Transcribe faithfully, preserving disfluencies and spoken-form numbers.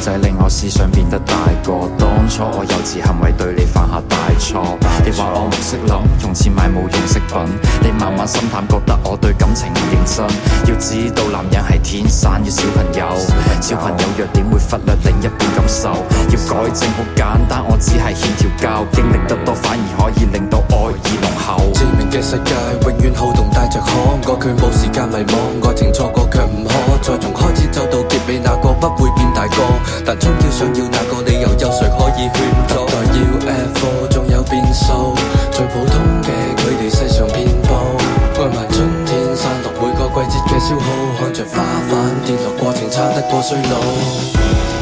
仔令我思想變得大個。當初我幼稚行為對你犯下大錯，你話我唔識諗，用錢買冇用飾品，你慢慢心淡，覺得我對感情唔認真。要知道男人係天生要小朋友，小朋友弱點會忽略另一半感受。要改正好簡單，我只係欠條教，經歷得多反而可以令到愛意濃厚。 致命嘅世界永遠好動帶着可愛，佢冇時間迷惘，愛情錯過卻唔可再從開始走到結尾，那個不會變大個，但終要想要那個理由，有誰可以勸阻？待要 F 仲有變數，最普通嘅佢哋世上遍佈，愛埋春天散落每個季節嘅消耗，看着花瓣跌落過程差得過衰老。